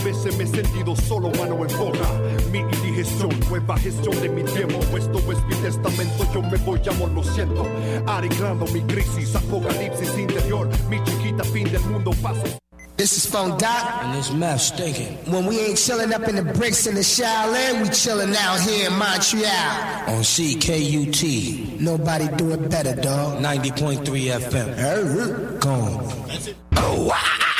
veces me he sentido solo, mano en boca. Mi indigestión, nueva gestión de mi tiempo. Esto es mi testamento, yo me voy, amo, lo siento. Arreglando mi crisis, apocalipsis interior. Mi chiquita, fin del mundo, paso. This is Phone Doc. And this meth stinking. When we ain't chilling up in the bricks in the Shaolin, we chilling out here in Montreal. On CKUT. Nobody do it better, dog. 90.3 FM. Gone. Oh,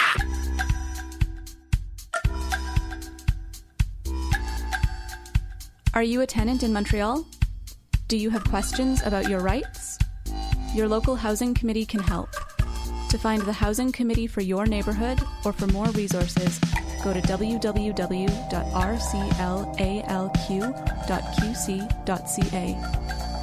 Are you a tenant in Montreal? Do you have questions about your rights? Your local housing committee can help. To find the housing committee for your neighborhood or for more resources, go to www.rclalq.qc.ca.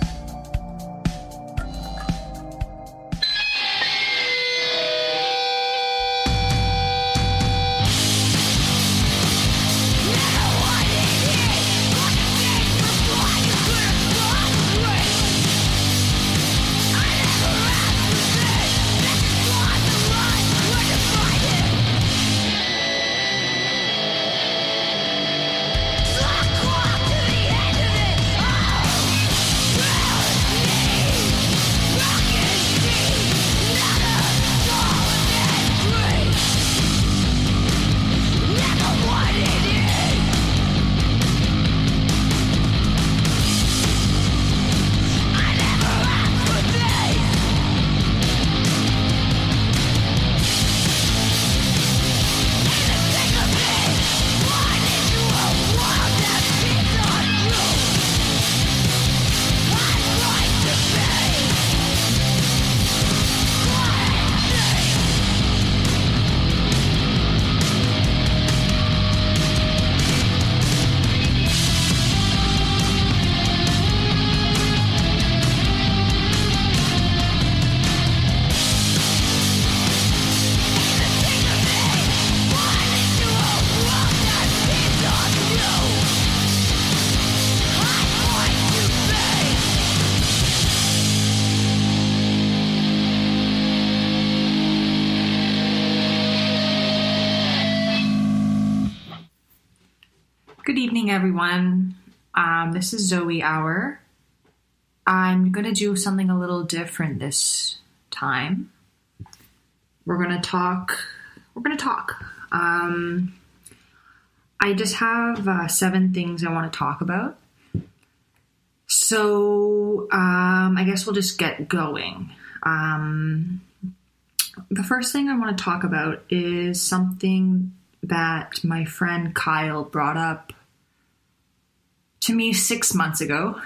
Good evening, everyone. This is Zoe Hour. I'm going to do something a little different this time. We're going to talk. I just have 7 things I want to talk about. So, I guess we'll just get going. The first thing I want to talk about is something that my friend Kyle brought up to me 6 months ago.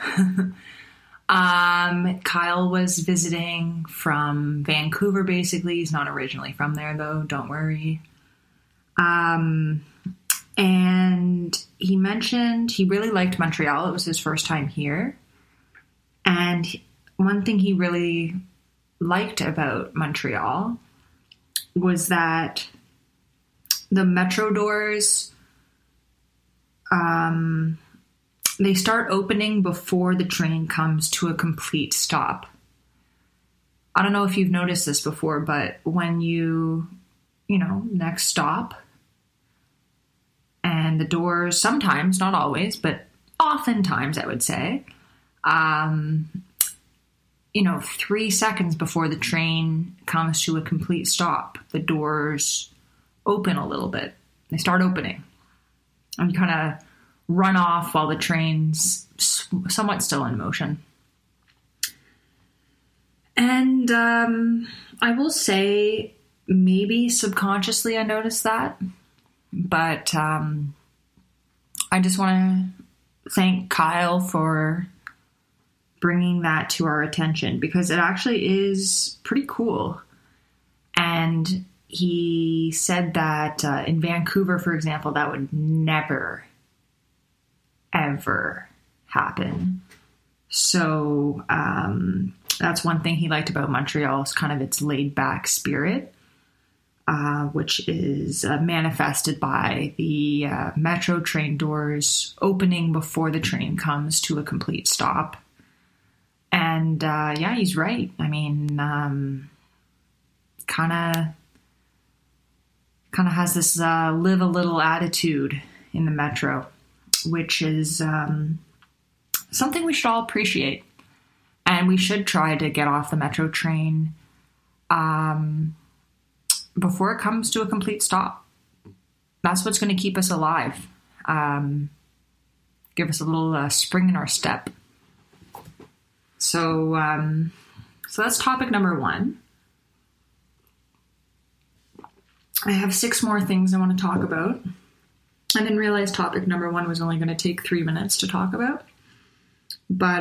Kyle was visiting from Vancouver, basically. He's not originally from there, though. Don't worry. And he mentioned he really liked Montreal. It was his first time here. And one thing he really liked about Montreal was that the metro doors, they start opening before the train comes to a complete stop. I don't know if you've noticed this before, but when next stop, and the doors sometimes, not always, but oftentimes I would say, 3 seconds before the train comes to a complete stop, the doors open a little bit. They start opening. And you kind of run off while the train's somewhat still in motion. And I will say, maybe subconsciously I noticed that. But I just want to thank Kyle for bringing that to our attention, because it actually is pretty cool. And he said that in Vancouver, for example, that would never, ever happen. So that's one thing he liked about Montreal, is kind of its laid-back spirit, which is manifested by the metro train doors opening before the train comes to a complete stop. And yeah, he's right. I mean, kind kind of has this live a little attitude in the metro, which is something we should all appreciate. And we should try to get off the metro train before it comes to a complete stop. That's what's going to keep us alive. Give us a little spring in our step. So that's topic number 1. I have 6 more things I want to talk about. I didn't realize topic number 1 was only going to take 3 minutes to talk about. But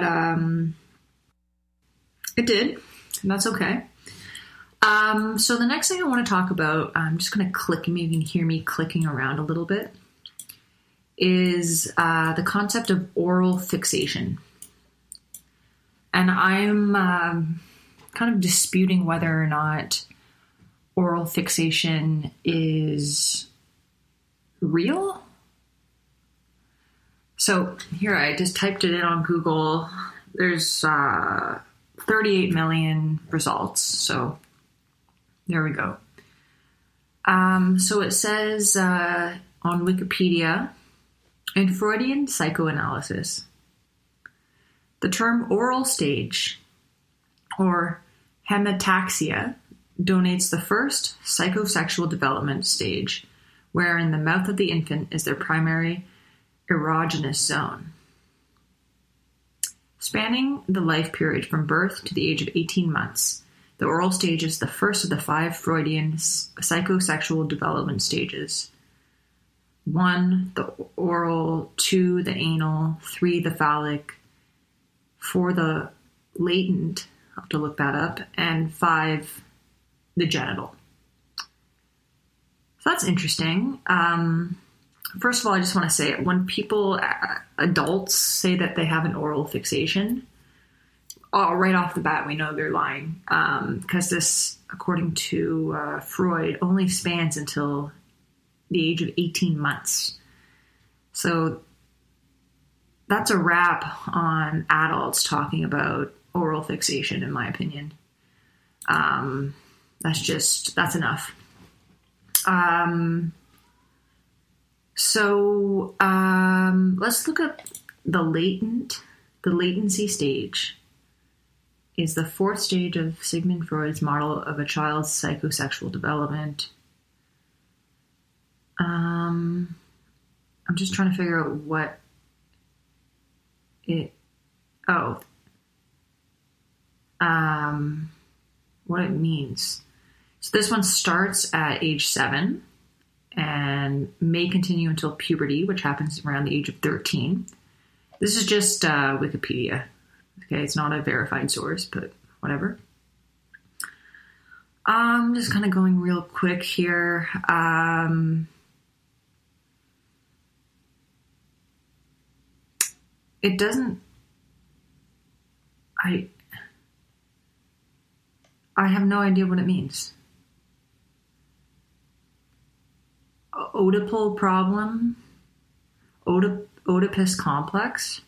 it did, and that's okay. So the next thing I want to talk about, I'm just going to click, maybe you can hear me clicking around a little bit, is the concept of oral fixation. And I'm kind of disputing whether or not oral fixation is real. So here, I just typed it in on Google. There's 38 million results. So there we go. So it says on Wikipedia, in Freudian psychoanalysis, the term oral stage or hemataxia denotes the first psychosexual development stage, wherein the mouth of the infant is their primary erogenous zone. Spanning the life period from birth to the age of 18 months, the oral stage is the first of the 5 Freudian psychosexual development stages. 1, the oral, 2, the anal, 3, the phallic, 4, the latent, I'll have to look that up, and 5, the genital. So that's interesting. First of all, I just want to say, when people, adults, say that they have an oral fixation, right off the bat, we know they're lying. Because this, according to Freud, only spans until the age of 18 months. So that's a wrap on adults talking about oral fixation, in my opinion. That's enough. So let's look at the latency stage. Is the 4th stage of Sigmund Freud's model of a child's psychosexual development. I'm just trying to figure out what it means. So this one starts at age 7 and may continue until puberty, which happens around the age of 13. This is just Wikipedia. Okay, it's not a verified source, but whatever. I'm just kind of going real quick here. It doesn't... I have no idea what it means. Oedipal problem? Oedipus complex?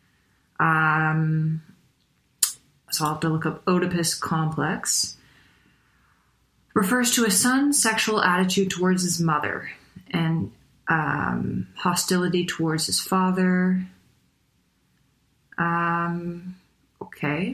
So I'll have to look up Oedipus complex. Refers to a son's sexual attitude towards his mother and hostility towards his father. Okay.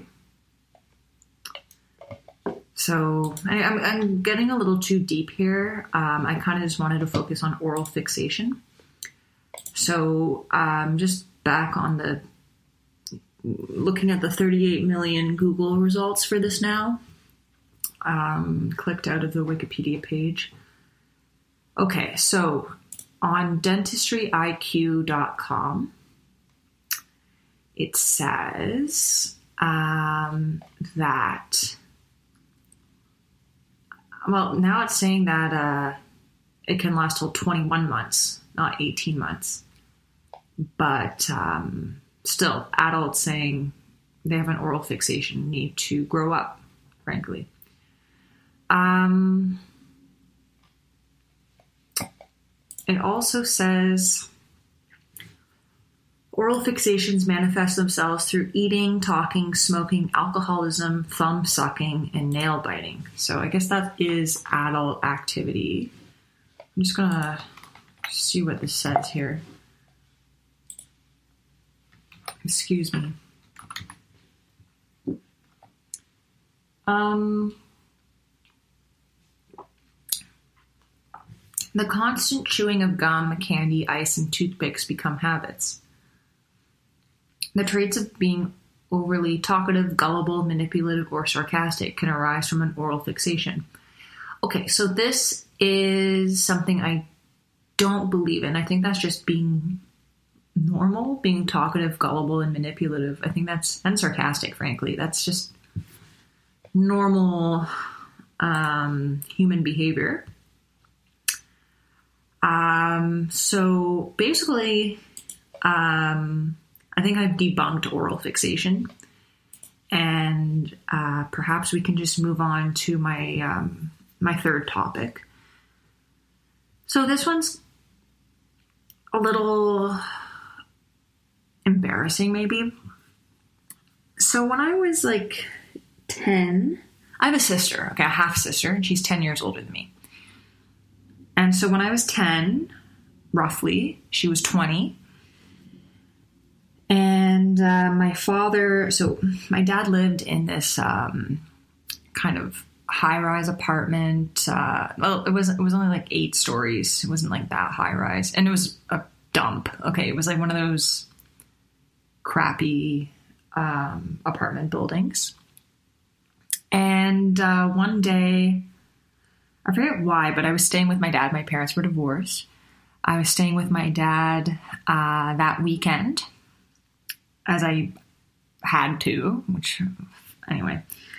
So I'm getting a little too deep here. I kind of just wanted to focus on oral fixation. So just back on looking at the 38 million Google results for this now. Clicked out of the Wikipedia page. Okay, so on dentistryIQ.com, it says that... Well, now it's saying that it can last till 21 months, not 18 months. But still, adults saying they have an oral fixation need to grow up, frankly. It also says oral fixations manifest themselves through eating, talking, smoking, alcoholism, thumb sucking, and nail biting. So I guess that is adult activity. I'm just gonna see what this says here. Excuse me. The constant chewing of gum, candy, ice, and toothpicks become habits. The traits of being overly talkative, gullible, manipulative, or sarcastic can arise from an oral fixation. Okay, so this is something I don't believe in. I think that's just being normal, being talkative, gullible, and manipulative. I think and sarcastic, frankly. That's just normal human behavior. So basically, I think I've debunked oral fixation, and perhaps we can just move on to my my third topic. So this one's a little embarrassing, maybe. So when I was like 10, I have a sister, okay, a half sister, and she's 10 years older than me. And so when I was 10, roughly, she was 20. And my dad lived in this kind of high-rise apartment. Well, it was only like 8 stories. It wasn't like that high-rise. And it was a dump. Okay, it was like one of those crappy apartment buildings. And one day, I forget why, but I was staying with my dad. My parents were divorced. I was staying with my dad that weekend, as I had to, which, anyway.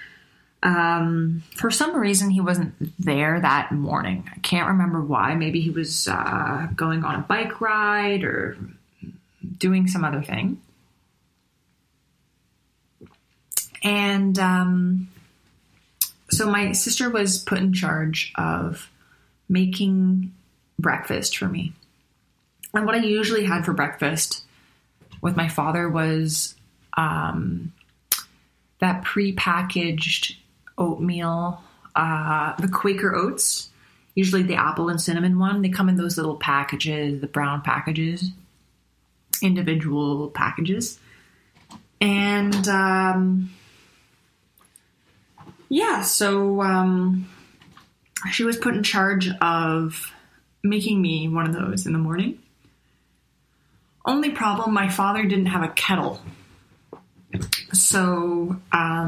For some reason, he wasn't there that morning. I can't remember why. Maybe he was going on a bike ride or doing some other thing. And so my sister was put in charge of making breakfast for me. And what I usually had for breakfast with my father was that pre-packaged oatmeal, the Quaker Oats, usually the apple and cinnamon one. They come in those little packages, the brown packages, individual packages. And so she was put in charge of making me one of those in the morning. Only problem, my father didn't have a kettle. So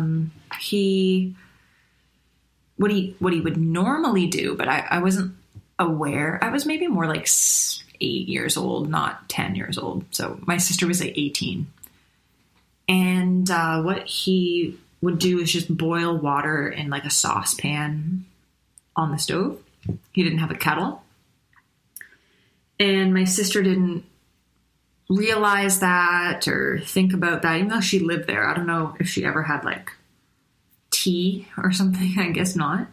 what he would normally do, but I wasn't aware. I was maybe more like 8 years old, not 10 years old. So my sister was like 18. And what he would do is just boil water in like a saucepan on the stove. He didn't have a kettle. And my sister didn't realize that or think about that, even though she lived there. I don't know if she ever had like tea or something. I guess not.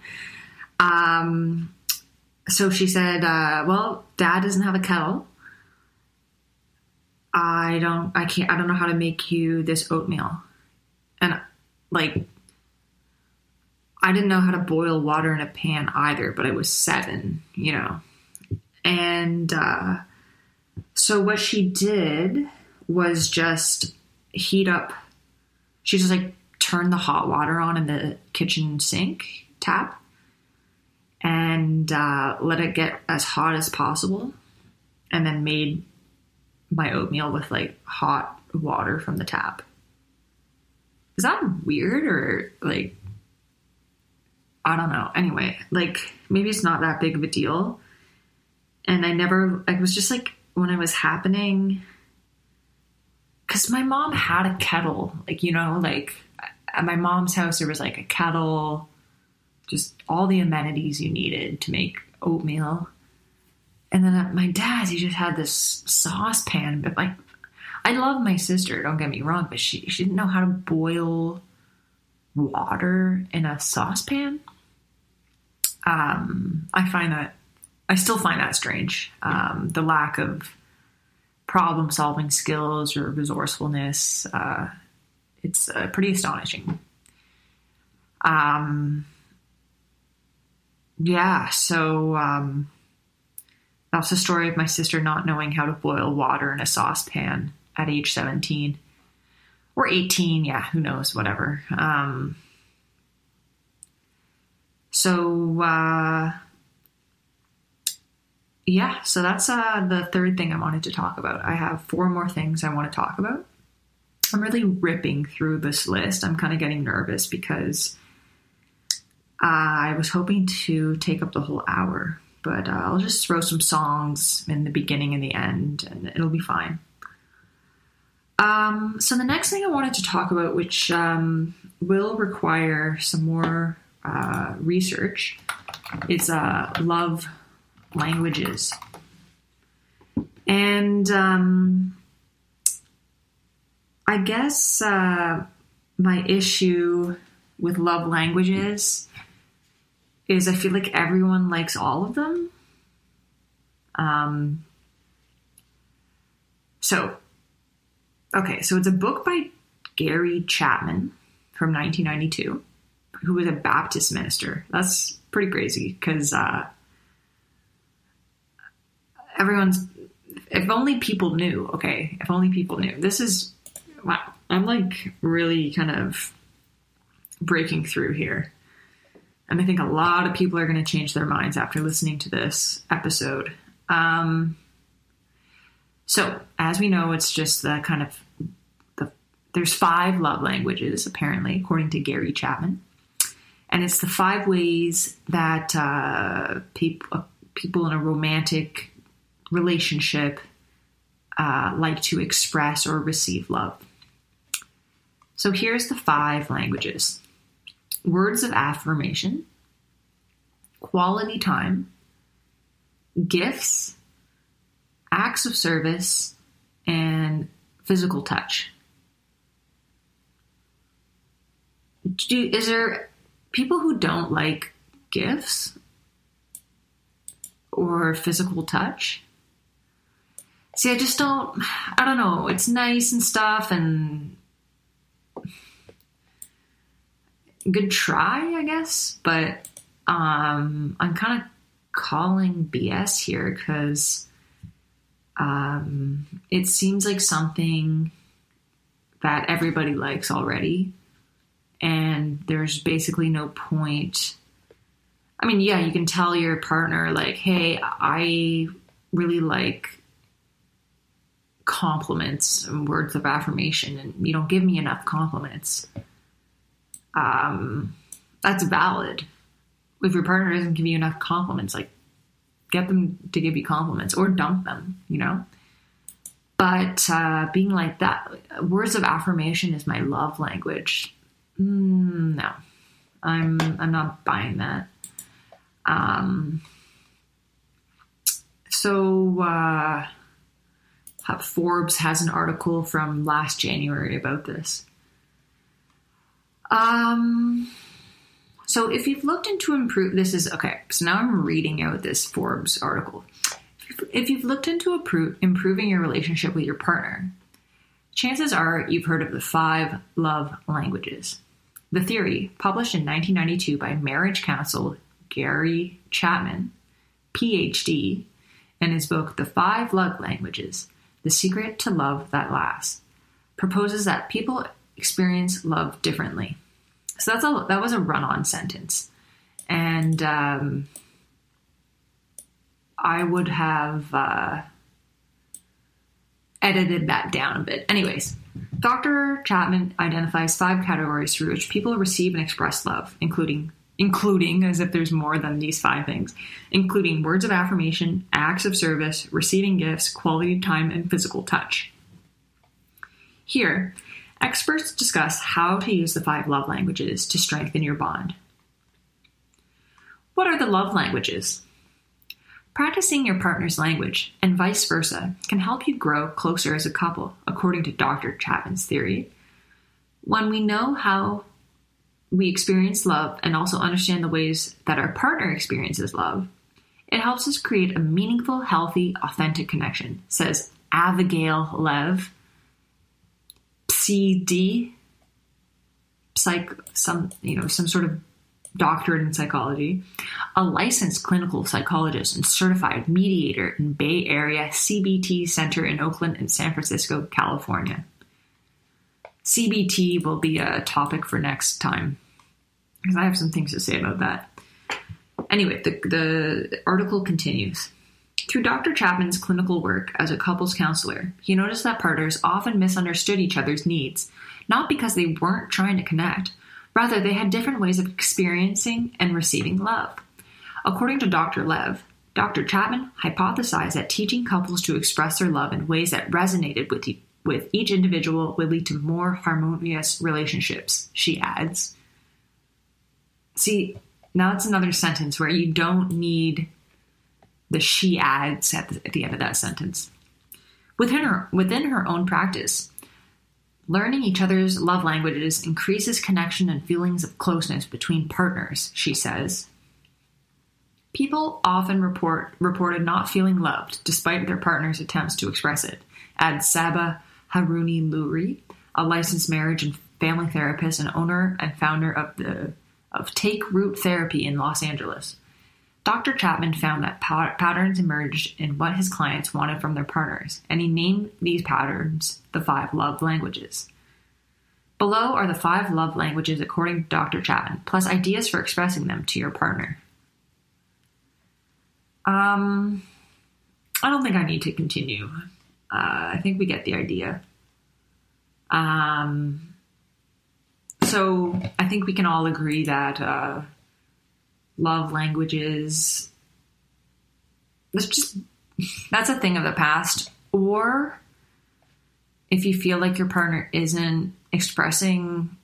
So she said, well, Dad doesn't have a kettle. I don't know how to make you this oatmeal. And like, I didn't know how to boil water in a pan either, but I was 7, you know. And so what she did was just she just like turned the hot water on in the kitchen sink tap and let it get as hot as possible, and then made my oatmeal with like hot water from the tap. Is that weird or like, I don't know. Anyway, like maybe it's not that big of a deal. And it was just like when it was happening, because my mom had a kettle, like, you know, like at my mom's house, there was like a kettle, just all the amenities you needed to make oatmeal. And then at my dad's, he just had this saucepan, but like, I love my sister, don't get me wrong, but she didn't know how to boil water in a saucepan. I still find that strange. The lack of problem solving skills or resourcefulness. It's pretty astonishing. So That's the story of my sister not knowing how to boil water in a saucepan at age 17. Or 18, yeah, who knows, whatever. So that's the third thing I wanted to talk about. I have 4 more things I want to talk about. I'm really ripping through this list. I'm kind of getting nervous because I was hoping to take up the whole hour, but I'll just throw some songs in the beginning and the end, and it'll be fine. So the next thing I wanted to talk about, which will require some more research, is love languages. And I guess my issue with love languages is I feel like everyone likes all of them. So it's a book by Gary Chapman from 1992, who was a Baptist minister. That's pretty crazy because if only people knew, okay? If only people knew. This is, wow. I'm like really kind of breaking through here. And I think a lot of people are going to change their minds after listening to this episode. So, as we know, it's just the kind of, there's 5 love languages, apparently, according to Gary Chapman. And it's the 5 ways that people in a romantic relationship like to express or receive love. So here's the 5 languages. Words of affirmation, quality time, gifts, acts of service, and physical touch. Is there people who don't like gifts or physical touch? See, I don't know. It's nice and stuff and good try, I guess. But I'm kind of calling BS here because it seems like something that everybody likes already. And there's basically no point. I mean, yeah, you can tell your partner, like, hey, I really like compliments and words of affirmation, and you don't give me enough compliments. That's valid. If your partner doesn't give you enough compliments, like, get them to give you compliments or dump them, you know? But being like that, words of affirmation is my love language. No, I'm not buying that. Forbes has an article from last January about this. So if you've looked into so now I'm reading out this Forbes article. If you've looked into improving your relationship with your partner, chances are you've heard of the 5 love languages. The theory, published in 1992 by marriage counsel Gary Chapman, PhD, in his book, The 5 Love Languages, The Secret to Love That Lasts, proposes that people experience love differently. So that was a run-on sentence. And I would have edited that down a bit. Anyways, Dr. Chapman identifies 5 categories through which people receive and express love, including, as if there's more than these 5 things, including words of affirmation, acts of service, receiving gifts, quality time, and physical touch. Here, experts discuss how to use the 5 love languages to strengthen your bond. What are the love languages? Practicing your partner's language and vice versa can help you grow closer as a couple, according to Dr. Chapman's theory. When we know how we experience love and also understand the ways that our partner experiences love, it helps us create a meaningful, healthy, authentic connection, says Abigail Lev, PhD, some sort of doctorate in psychology, a licensed clinical psychologist and certified mediator in Bay Area CBT Center in Oakland and San Francisco, California. CBT will be a topic for next time, because I have some things to say about that. Anyway, the article continues. Through Dr. Chapman's clinical work as a couples counselor, he noticed that partners often misunderstood each other's needs, not because they weren't trying to connect. Rather, they had different ways of experiencing and receiving love. According to Dr. Lev, Dr. Chapman hypothesized that teaching couples to express their love in ways that resonated with each individual would lead to more harmonious relationships, she adds. See, now it's another sentence where you don't need the she adds at the end of that sentence. Within her own practice, learning each other's love languages increases connection and feelings of closeness between partners, she says. People often reported not feeling loved despite their partner's attempts to express it, adds Saba Haruni Luri, a licensed marriage and family therapist and owner and founder of Take Root Therapy in Los Angeles. Dr. Chapman found that patterns emerged in what his clients wanted from their partners, and he named these patterns the 5 love languages. Below are the 5 love languages according to Dr. Chapman, plus ideas for expressing them to your partner. I don't think I need to continue. I think we get the idea. So I think we can all agree that love languages, that's a thing of the past. Or if you feel like your partner isn't expressing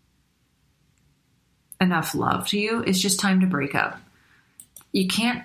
enough love to you, it's just time to break up. You can't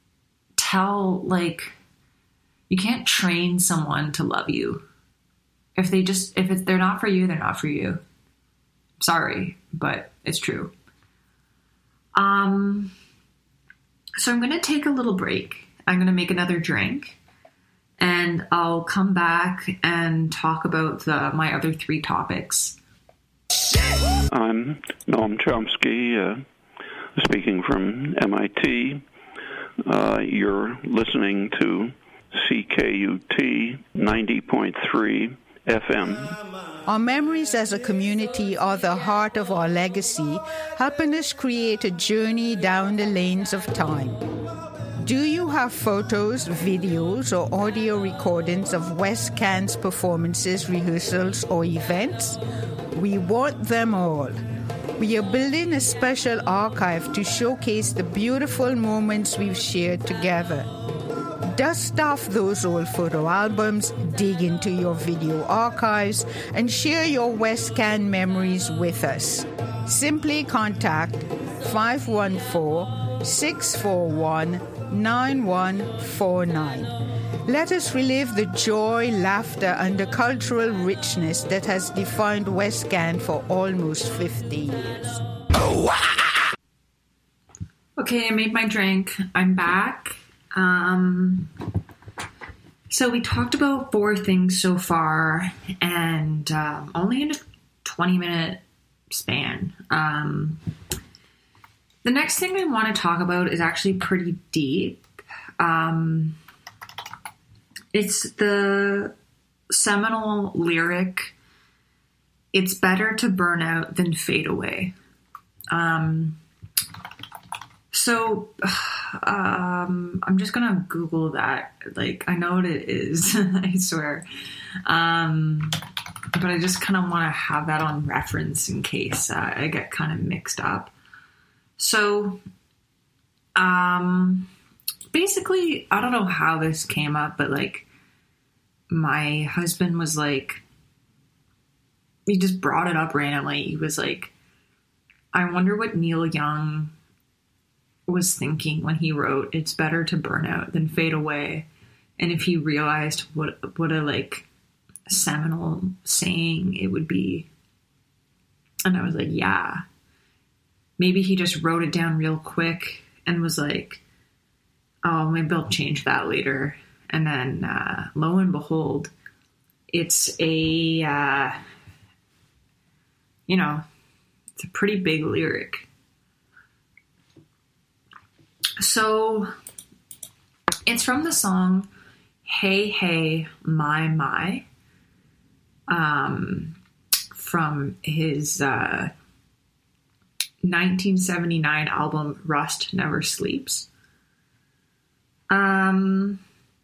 you can't train someone to love you. If they're not for you, they're not for you. Sorry, but it's true. So I'm going to take a little break. I'm going to make another drink, and I'll come back and talk about my other 3 topics. I'm Noam Chomsky, speaking from MIT. You're listening to CKUT 90.3 FM. Our memories as a community are the heart of our legacy, helping us create a journey down the lanes of time. Do you have photos, videos, or audio recordings of West Can's performances, rehearsals, or events? We want them all. We are building a special archive to showcase the beautiful moments we've shared together. Dust off those old photo albums, dig into your video archives, and share your West Can memories with us. Simply contact 514-641-9149. Let us relive the joy, laughter, and the cultural richness that has defined West Can for almost 50 years. Okay, I made my drink. I'm back. So we talked about 4 things so far, and only in a 20-minute span. The next thing I want to talk about is actually pretty deep. It's the seminal lyric, "It's better to burn out than fade away." I'm just going to Google that. I know what it is, I swear. But I just kind of want to have that on reference in case I get kind of mixed up. So, basically, I don't know how this came up, but my husband was he just brought it up randomly. He was like, I wonder what Neil Young was thinking when he wrote "It's better to burn out than fade away," and if he realized what a seminal saying it would be. And I was like, yeah, maybe he just wrote it down real quick and was like, oh, maybe I'll change that later. And then lo and behold, it's it's a pretty big lyric. So it's from the song Hey Hey My My, from his 1979 album Rust Never Sleeps. Neil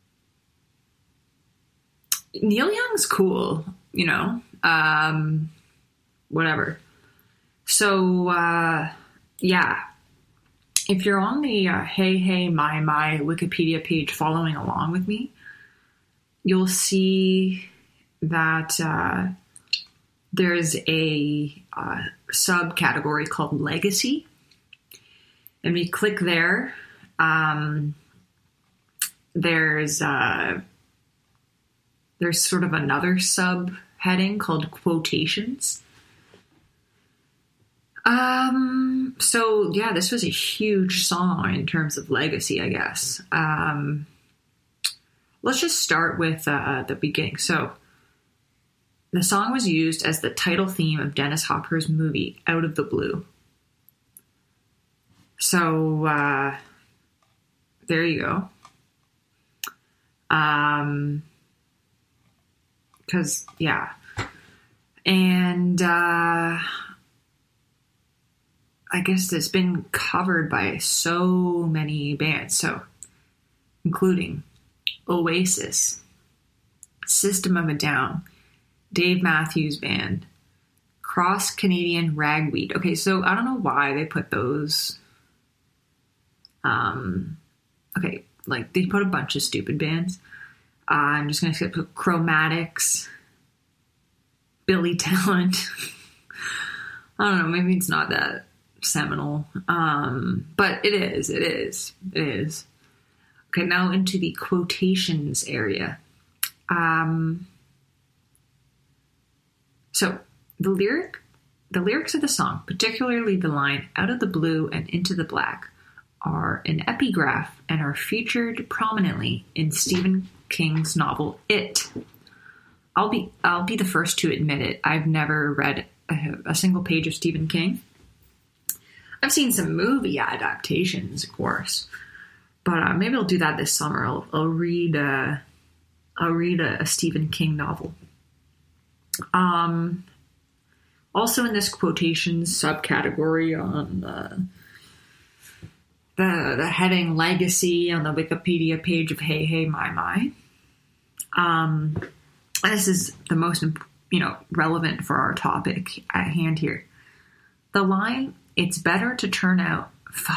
Young's cool, you know, whatever. So, yeah, if you're on the Hey Hey My My Wikipedia page following along with me, you'll see that there's a subcategory called Legacy. And we click there. There's sort of another subheading called Quotations. So yeah, this was a huge song in terms of legacy, I guess. Let's just start with the beginning. So the song was used as the title theme of Dennis Hopper's movie Out of the Blue. So there you go. Because, yeah. And I guess it's been covered by so many bands, so including Oasis, System of a Down, Dave Matthews Band, Cross Canadian Ragweed. Okay, so I don't know why they put those. Okay, like they put a bunch of stupid bands. I'm just going to skip Chromatics, Billy Talent. I don't know, maybe it's not that seminal. But it is. Okay, now into the quotations area. So the lyrics of the song, particularly the line "out of the blue and into the black," are an epigraph and are featured prominently in Stephen King's novel It. I'll be the first to admit it. I've never read a single page of Stephen King. I've seen some movie adaptations, of course, but maybe I'll do that this summer. I'll read a Stephen King novel. Also in this quotations subcategory on the heading Legacy on the Wikipedia page of Hey Hey My My. This is the most, relevant for our topic at hand here. The line, "It's better to turn out,"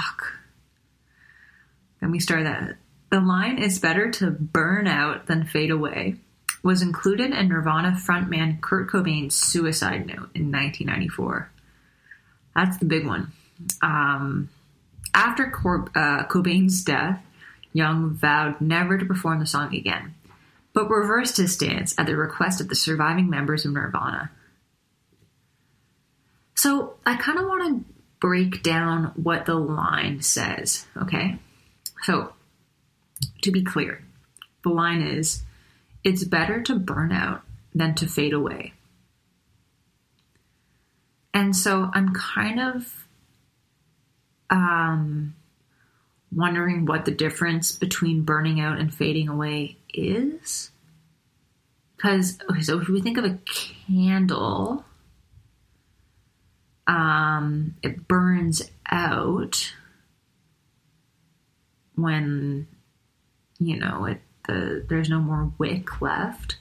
Then we start that. The line, "It's better to burn out than fade away," was included in Nirvana frontman Kurt Cobain's suicide note in 1994. That's the big one. After Cobain's death, Young vowed never to perform the song again, but reversed his stance at the request of the surviving members of Nirvana. So I kind of want to break down what the line says, okay? So, to be clear, the line is, "It's better to burn out than to fade away." And so I'm kind of wondering what the difference between burning out and fading away is. Because, okay, so if we think of a candle, it burns out when, there's no more wick left.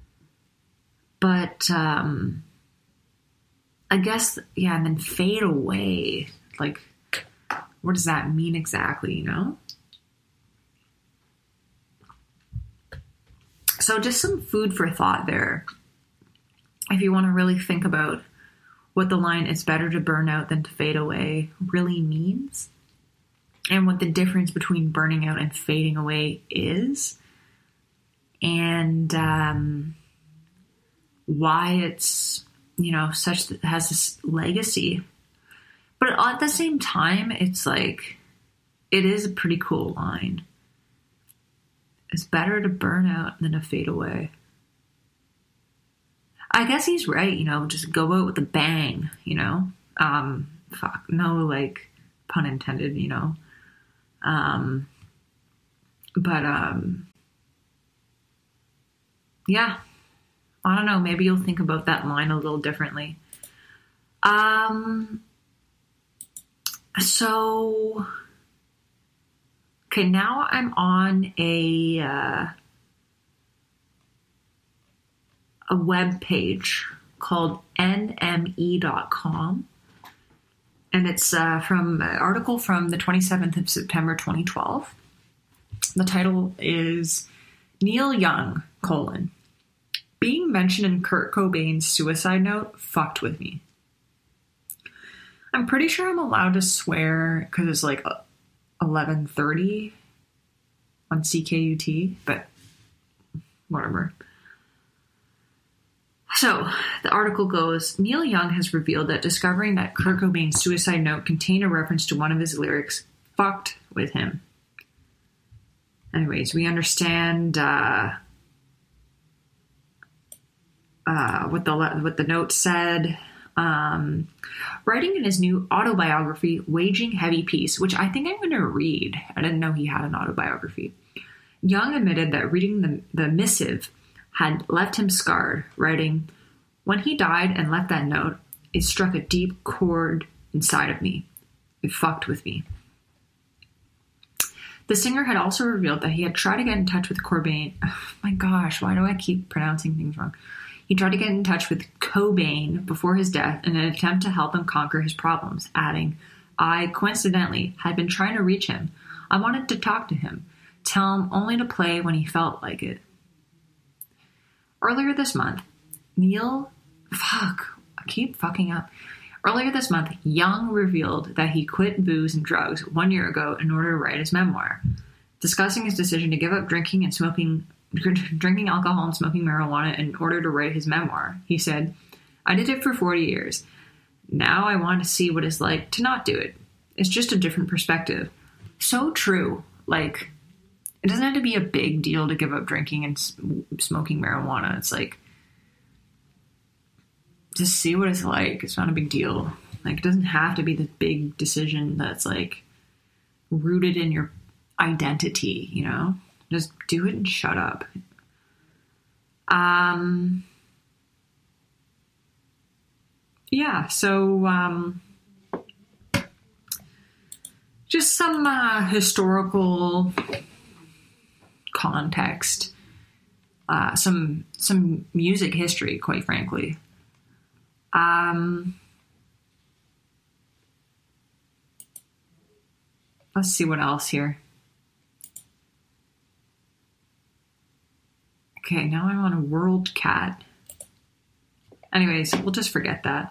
But, I guess, and then fade away, like, what does that mean exactly, So just some food for thought there. If you want to really think about what the line "it's better to burn out than to fade away" really means, and what the difference between burning out and fading away is, and why it's, has this legacy. But at the same time, it's like, it is a pretty cool line. It's better to burn out than to fade away. I guess he's right, just go out with a bang, no, pun intended, Yeah, I don't know. Maybe you'll think about that line a little differently. So, okay, now I'm on a web page called nme.com. And it's from an article from the 27th of September, 2012. The title is Neil Young, being mentioned in Kurt Cobain's suicide note fucked with me. I'm pretty sure I'm allowed to swear because it's like 11:30 on CKUT, but whatever. So, the article goes, Neil Young has revealed that discovering that Kurt Cobain's suicide note contained a reference to one of his lyrics fucked with him. Anyways, we understand what the note said. Writing in his new autobiography, Waging Heavy Peace, which I think I'm going to read. I didn't know he had an autobiography. Young admitted that reading the missive had left him scarred, writing, "When he died and left that note, it struck a deep chord inside of me. It fucked with me." The singer had also revealed that he had tried to get in touch with Cobain. Oh my gosh, why do I keep pronouncing things wrong? He tried to get in touch with Cobain before his death in an attempt to help him conquer his problems, adding, "I, coincidentally, had been trying to reach him. I wanted to talk to him, tell him only to play when he felt like it." Earlier this month, Earlier this month, Young revealed that he quit booze and drugs 1 year ago in order to write his memoir. Discussing his decision to give up drinking alcohol and smoking marijuana in order to write his memoir, he said, "I did it for 40 years. Now I want to see what it's like to not do it. It's just a different perspective." So true. Like, it doesn't have to be a big deal to give up drinking and smoking marijuana. It's like, just see what it's like. It's not a big deal. Like, it doesn't have to be the big decision that's like rooted in your identity, you know? Just do it and shut up. Yeah, so just some historical context, some music history, quite frankly. Let's see what else here. Okay, now I'm on a World Cat. Anyways, we'll just forget that.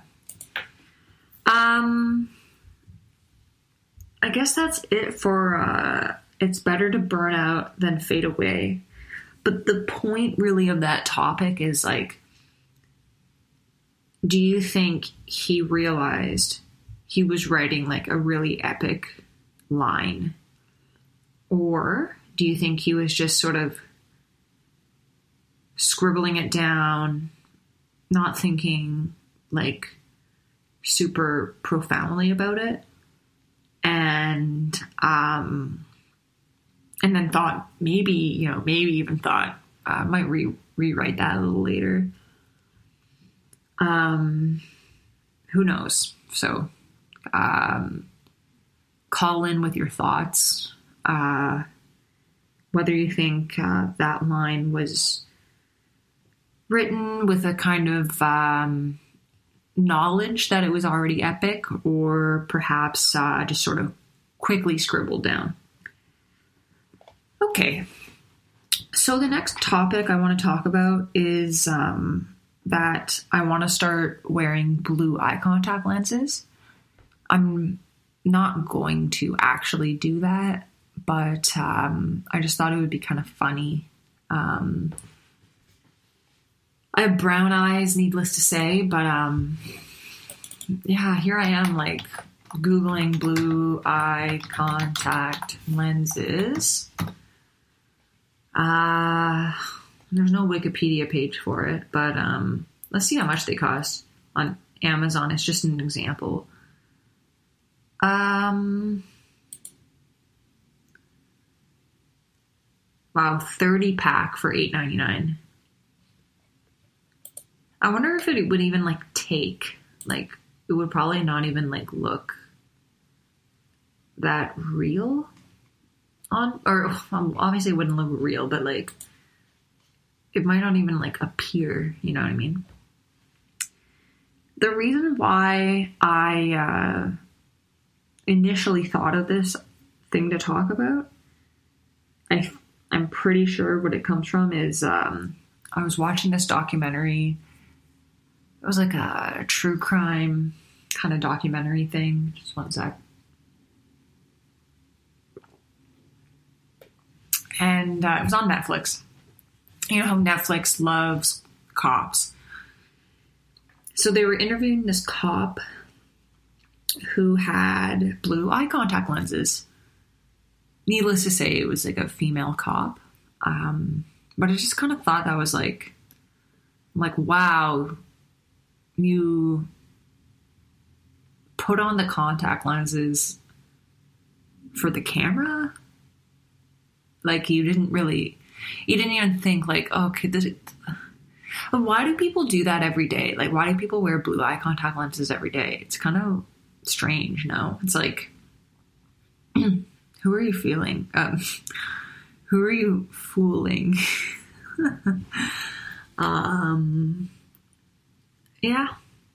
I guess that's it for It's Better to Burn Out Than Fade Away. But the point really of that topic is like, do you think he realized he was writing like a really epic line? Or do you think he was just sort of scribbling it down, not thinking like super profoundly about it, and then thought maybe even thought I might rewrite that a little later. Who knows? So call in with your thoughts, whether you think that line was written with a kind of knowledge that it was already epic, or perhaps just sort of quickly scribbled down. Okay, so the next topic I want to talk about is that I want to start wearing blue eye contact lenses. I'm not going to actually do that, but I just thought it would be kind of funny. I have brown eyes, needless to say, but yeah, here I am, like, Googling blue eye contact lenses. There's no Wikipedia page for it, but let's see how much they cost on Amazon. It's just an example. Wow, 30 pack for $8.99. I wonder if it would even like take, like, it would probably not even like look that real on, or obviously it wouldn't look real, but like it might not even like appear, you know what I mean? The reason why I initially thought of this thing to talk about, I'm pretty sure what it comes from is I was watching this documentary. It was like a true crime kind of documentary thing. Just one sec. And it was on Netflix. You know how Netflix loves cops. So they were interviewing this cop who had blue eye contact lenses. Needless to say, it was like a female cop. But I just kind of thought that was like, wow, you put on the contact lenses for the camera? Like you didn't even think like, oh, okay, why do people do that every day? Like, why do people wear blue eye contact lenses every day? It's kind of strange, no? It's like, who are you feeling? Who are you fooling? Yeah.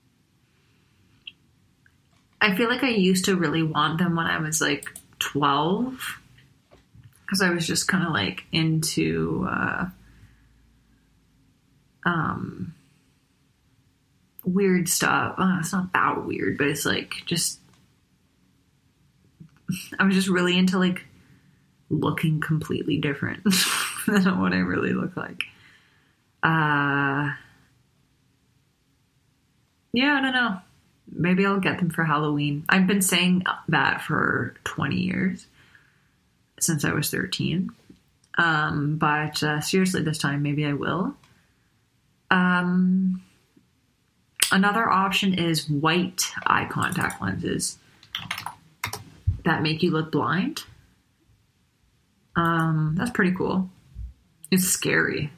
I feel like I used to really want them when I was like 12. Because I was just kind of like into weird stuff. It's not that weird, but it's like just, I was just really into like looking completely different than what I really look like. Yeah, I don't know. Maybe I'll get them for Halloween. I've been saying that for 20 years. Since I was 13. But seriously, this time, maybe I will. Another option is white eye contact lenses that make you look blind. That's pretty cool. It's scary.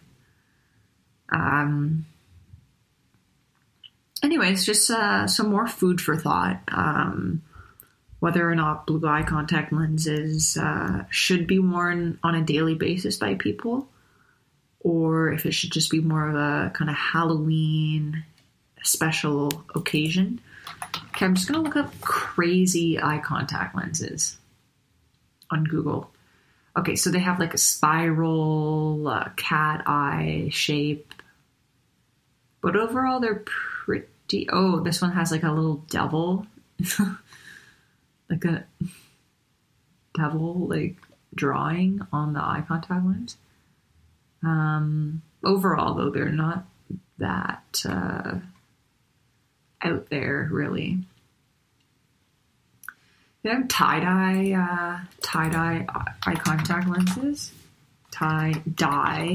Anyways, just some more food for thought. Whether or not blue eye contact lenses should be worn on a daily basis by people, or if it should just be more of a kind of Halloween special occasion. Okay, I'm just going to look up crazy eye contact lenses on Google. Okay, so they have like a spiral, cat eye shape, but overall they're pretty... Oh, this one has like a little devil. Like a devil, like, drawing on the eye contact lens. Overall, though, they're not that out there, really. They have tie-dye eye contact lenses. Tie-dye.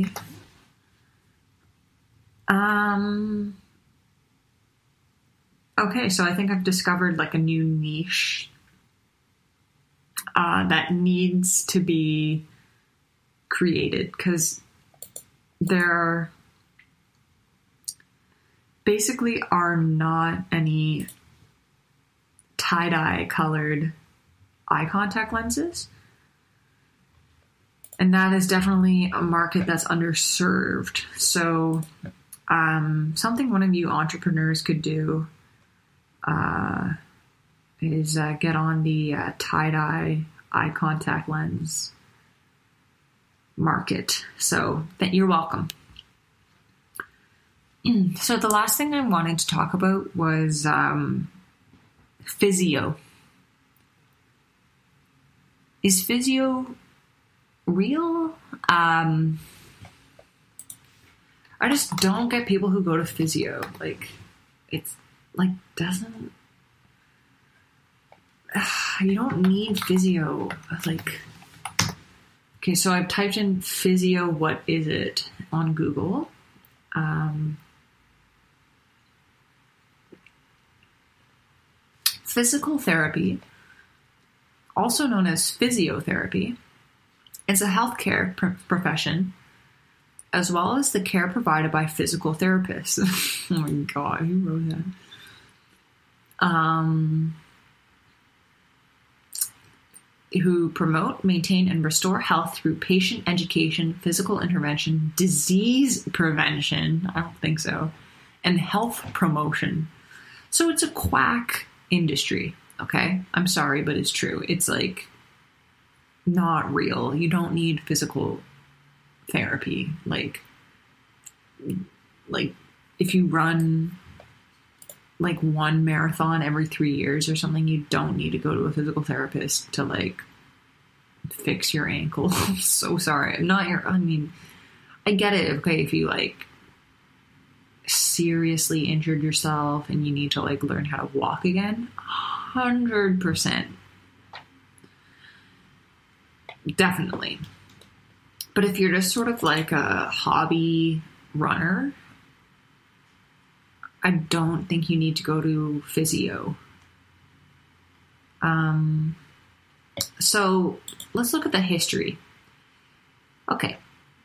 Okay, so I think I've discovered, like, a new niche that needs to be created, because there basically are not any tie-dye colored eye contact lenses. And that is definitely a market that's underserved. So something one of you entrepreneurs could do is get on the tie-dye eye contact lens market. So you're welcome. So the last thing I wanted to talk about was physio. Is physio real? I just don't get people who go to physio. Like, it's like doesn't... You don't need physio. Like, okay, so I've typed in physio, what is it, on Google. Physical therapy, also known as physiotherapy, It's a healthcare profession, as well as the care provided by physical therapists. Oh my God, who wrote that? Who promote, maintain, and restore health through patient education, physical intervention, disease prevention, I don't think so, and health promotion. So it's a quack industry, okay? I'm sorry, but it's true. It's like not real. You don't need physical therapy. Like if you run like one marathon every 3 years or something, you don't need to go to a physical therapist to like fix your ankle. I'm so sorry. I get it. Okay. If you like seriously injured yourself and you need to like learn how to walk again, 100%. Definitely. But if you're just sort of like a hobby runner, I don't think you need to go to physio. So let's look at the history. Okay.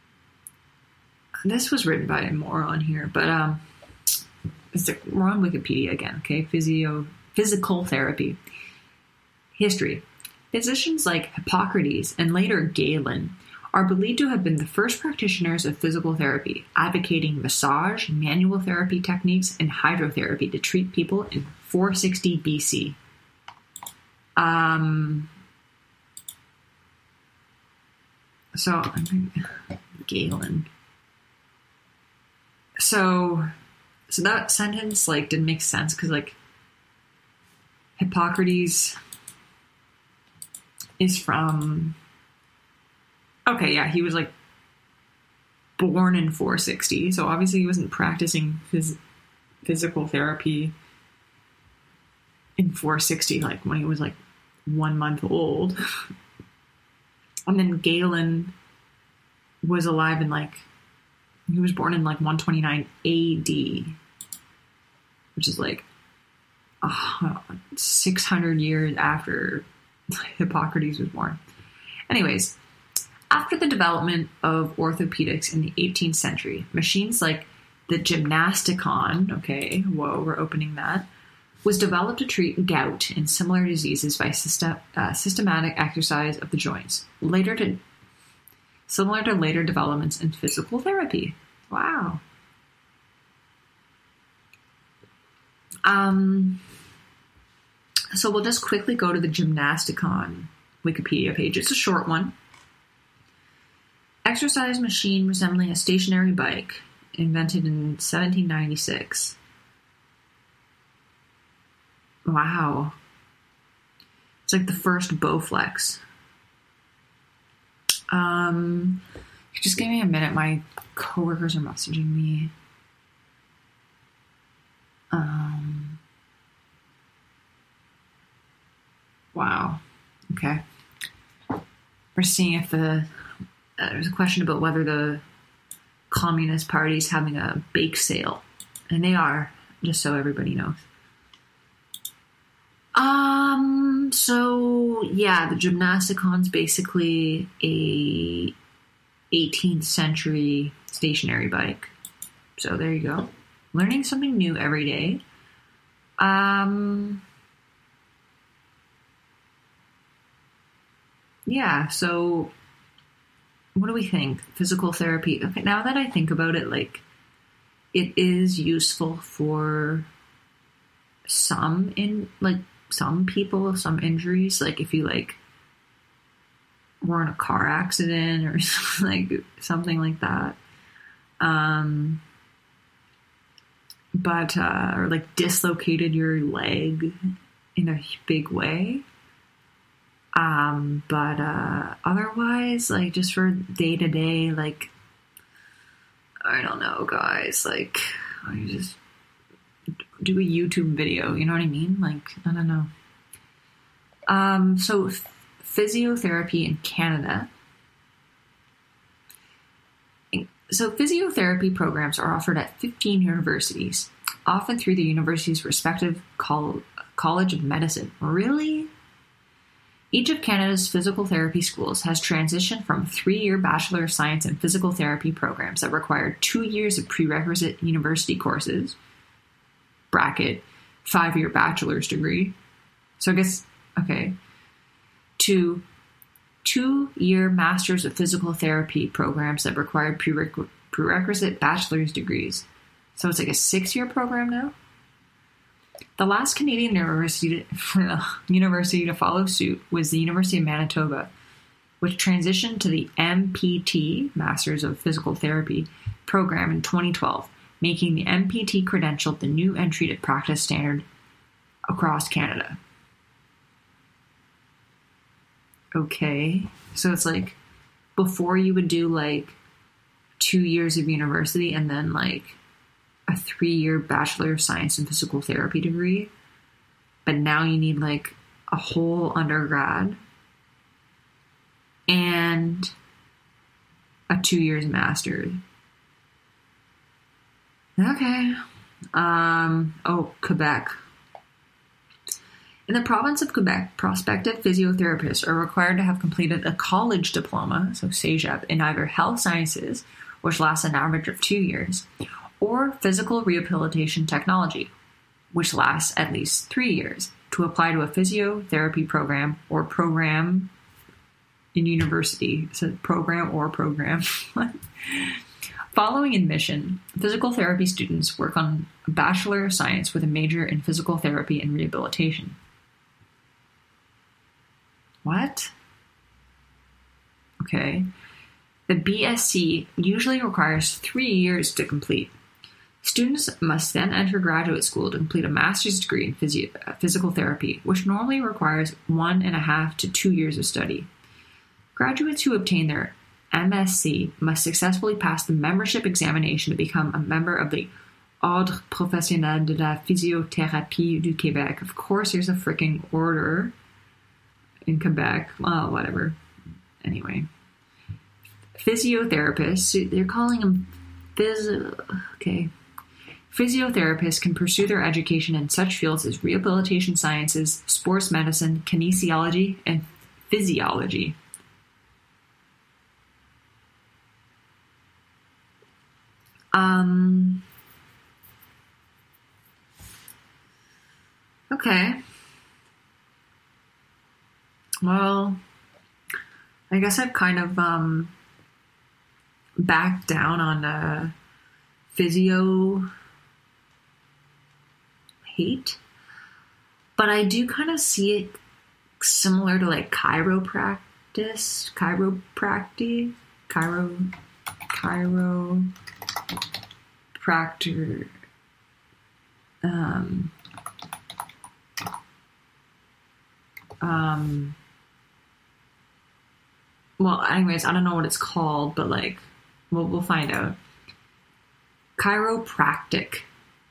This was written by a moron here, but we're on Wikipedia again, okay? Physical therapy. History. Physicians like Hippocrates and later Galen are believed to have been the first practitioners of physical therapy, advocating massage, manual therapy techniques, and hydrotherapy to treat people in 460 BC. So, I think Galen. So that sentence, like, didn't make sense, because, like, Hippocrates is from... Okay, yeah, he was, like, born in 460, so obviously he wasn't practicing physical therapy in 460, like, when he was, like, 1 month old. And then Galen was alive in, like, he was born in, like, 129 AD, which is, like, 600 years after Hippocrates was born. Anyways, after the development of orthopedics in the 18th century, machines like the Gymnasticon, okay, whoa, we're opening that, was developed to treat gout and similar diseases by systematic exercise of the joints, similar to later developments in physical therapy. Wow. So we'll just quickly go to the Gymnasticon Wikipedia page. It's a short one. Exercise machine resembling a stationary bike, invented in 1796. Wow. It's like the first Bowflex. Just give me a minute. My coworkers are messaging me. Wow. Okay. We're seeing if there's a question about whether the Communist Party is having a bake sale. And they are, just so everybody knows. So yeah, the Gymnasticon's basically a 18th century stationary bike. So there you go. Learning something new every day. Yeah, so what do we think? Physical therapy. Okay, now that I think about it, like, it is useful for some people, some injuries. Like, if you, like, were in a car accident or something like that. Or like dislocated your leg in a big way. Otherwise, like, just for day to day, like, I don't know, guys, like, I just do a YouTube video, you know what I mean? Like, I don't know. So physiotherapy in Canada. So physiotherapy programs are offered at 15 universities, often through the university's respective college of medicine. Really? Each of Canada's physical therapy schools has transitioned from 3-year Bachelor of Science in Physical Therapy programs that required 2 years of prerequisite university courses, bracket, 5-year bachelor's degree. So I guess, okay, to 2-year Masters of Physical Therapy programs that required prerequisite bachelor's degrees. So it's like a 6-year program now? The last Canadian university to follow suit was the University of Manitoba, which transitioned to the MPT, Masters of Physical Therapy, program in 2012, making the MPT credential the new entry to practice standard across Canada. Okay, so it's like before you would do like 2 years of university and then like a 3-year Bachelor of Science in Physical Therapy degree, but now you need like a whole undergrad and a 2 years master's. Okay. Quebec. In the province of Quebec, prospective physiotherapists are required to have completed a college diploma, so CEGEP, in either health sciences, which lasts an average of 2 years, or physical rehabilitation technology, which lasts at least 3 years, to apply to a physiotherapy program or program in university. So program or program. Following admission, physical therapy students work on a Bachelor of Science with a major in physical therapy and rehabilitation. What? Okay. The BSc usually requires 3 years to complete. Students must then enter graduate school to complete a master's degree in physical therapy, which normally requires 1.5 to 2 years of study. Graduates who obtain their MSc must successfully pass the membership examination to become a member of the Ordre Professionnel de la Physiothérapie du Québec. Of course, there's a freaking order in Quebec. Well, whatever. Anyway. Physiotherapists, they're calling them okay. Physiotherapists can pursue their education in such fields as rehabilitation sciences, sports medicine, kinesiology, and physiology. Okay. Well, I guess I've kind of backed down on physio hate, but I do kind of see it similar to like chiropractor. Well, anyways, I don't know what it's called, but like, we'll find out. Chiropractic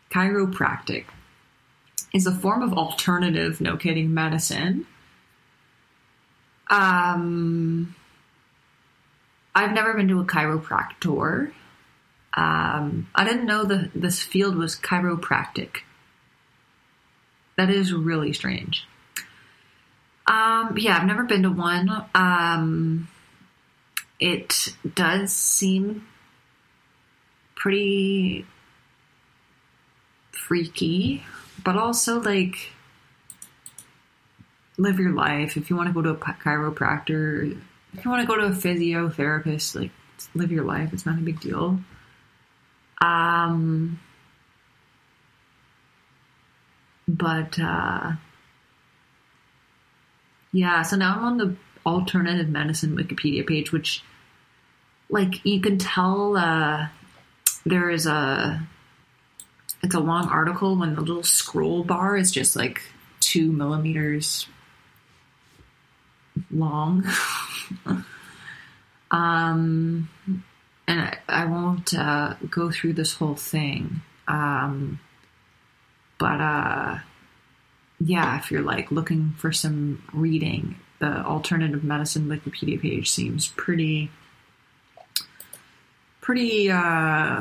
is a form of alternative, no kidding, medicine. I've never been to a chiropractor. I didn't know this field was chiropractic. That is really strange. Yeah, I've never been to one. It does seem pretty freaky, but also like live your life. If you want to go to a chiropractor, if you want to go to a physiotherapist, like live your life. It's not a big deal. Yeah, so now I'm on the alternative medicine Wikipedia page, which, like, you can tell there is it's a long article when the little scroll bar is just like 2 millimeters long. And I won't go through this whole thing. Yeah, if you're like looking for some reading, the alternative medicine Wikipedia page seems pretty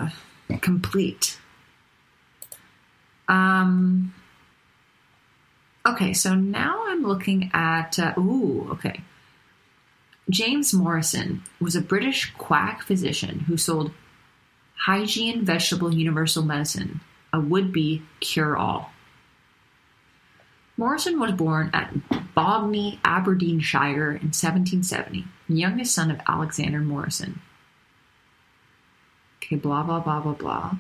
complete. Okay, so now I'm looking at... okay. James Morrison was a British quack physician who sold Hygiene Vegetable Universal Medicine, a would-be cure-all. Morrison was born at Bogney, Aberdeenshire in 1770, youngest son of Alexander Morrison. Okay, blah, blah, blah, blah, blah.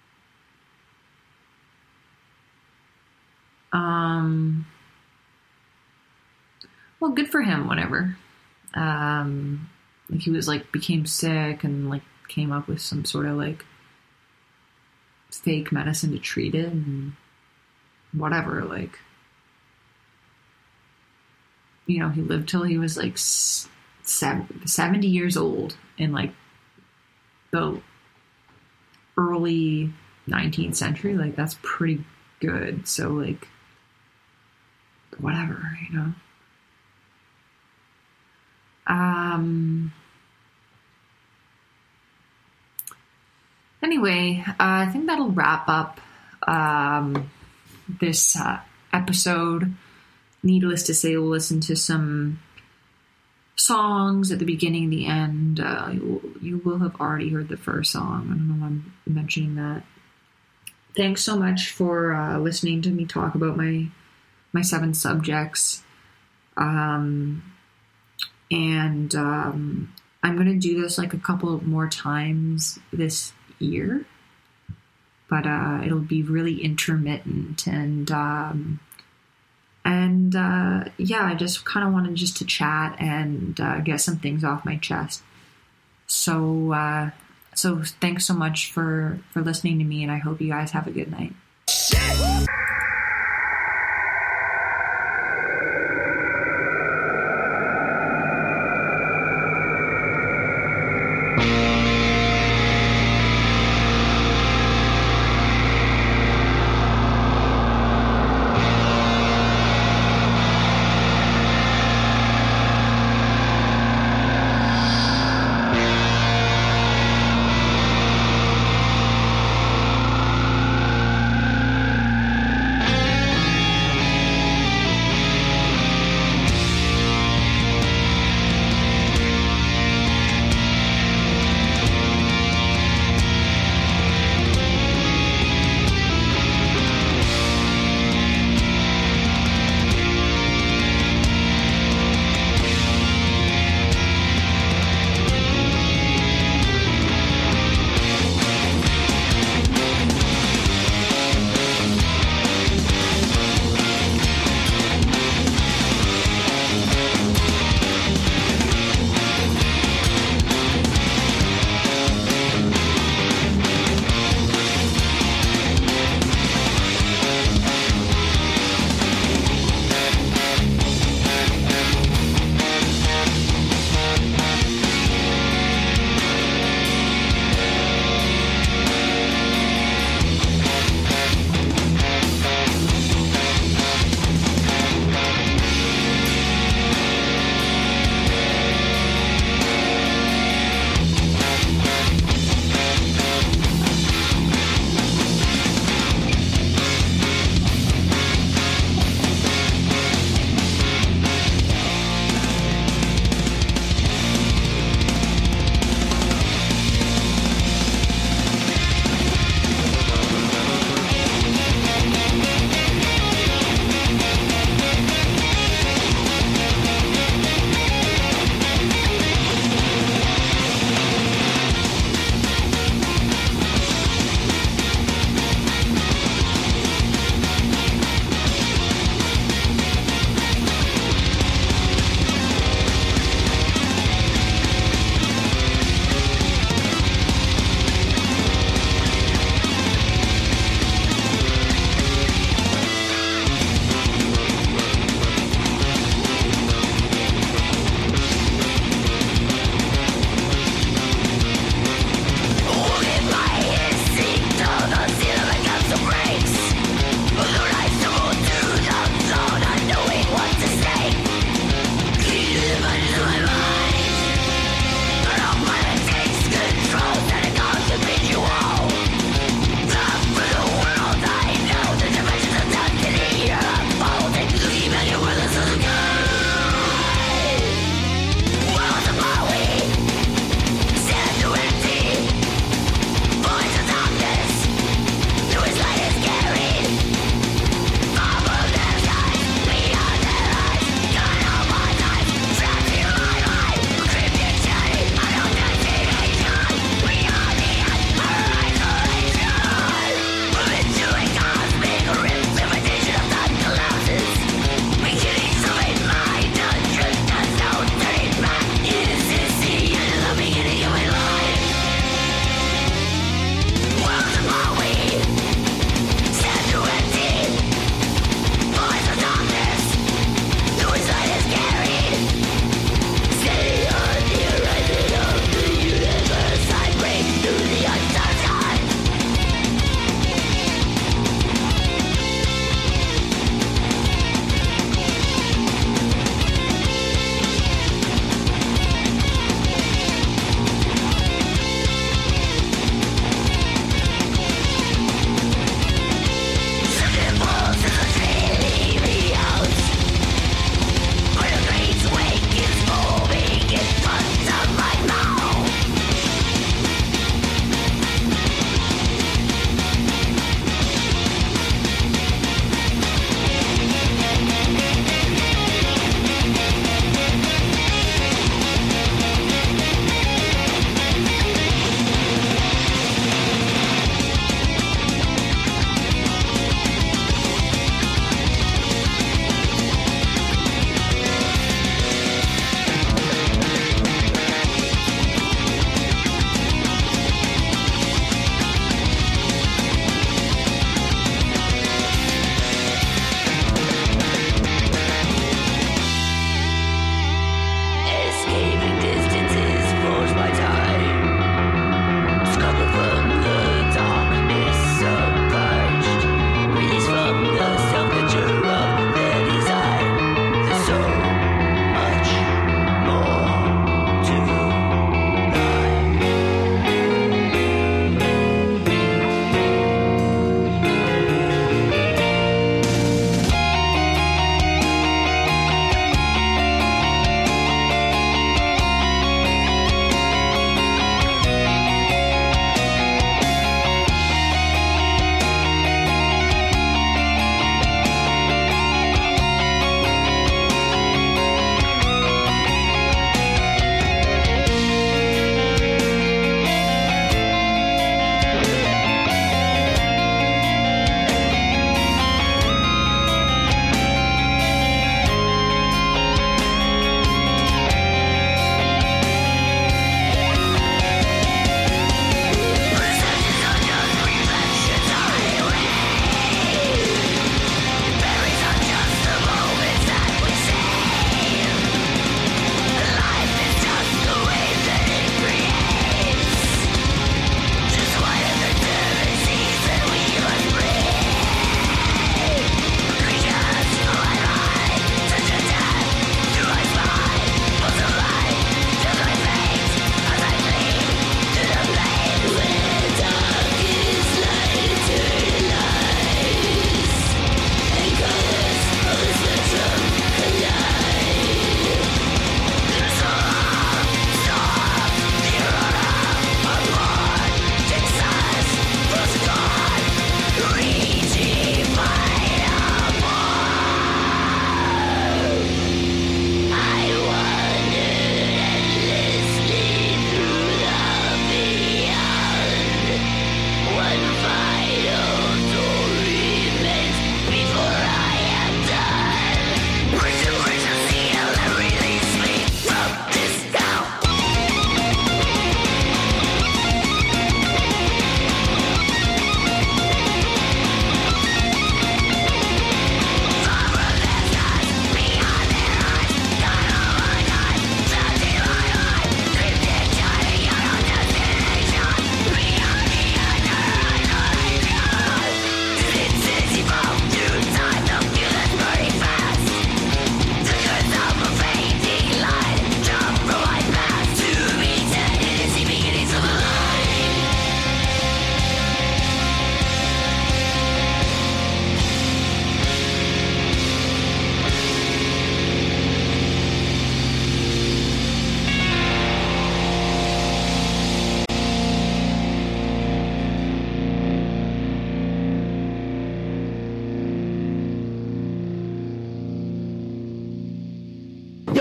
Well, good for him, whatever. He was became sick and came up with some sort of fake medicine to treat it and whatever, he lived till he was 70 years old in the early 19th century. That's pretty good. So whatever, Anyway, I think that'll wrap up this episode. Needless to say, we'll listen to some songs at the beginning and the end. You will have already heard the first song. I don't know why I'm mentioning that. Thanks so much for listening to me talk about my 7 subjects. And I'm going to do this a couple more times this year, but it'll be really intermittent, and I just kind of wanted just to chat and get some things off my chest. So thanks so much for listening to me, and I hope you guys have a good night.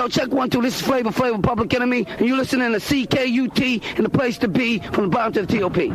Yo, check 1, 2. This is Flavor Public Enemy, and you're listening to CKUT and the place to be from the bottom to the TOP.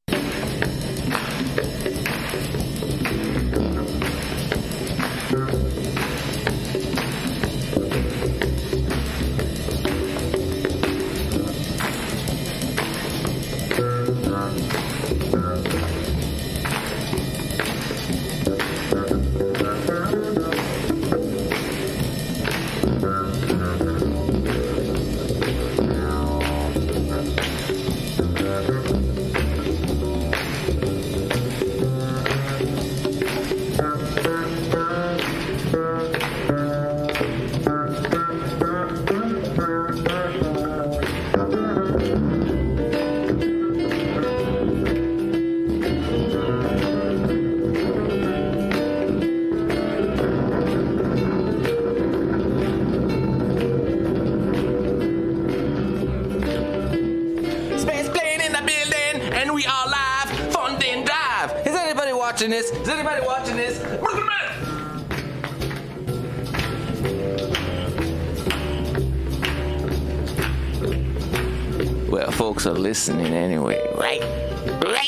Is anybody watching this? Well, folks are listening anyway, right?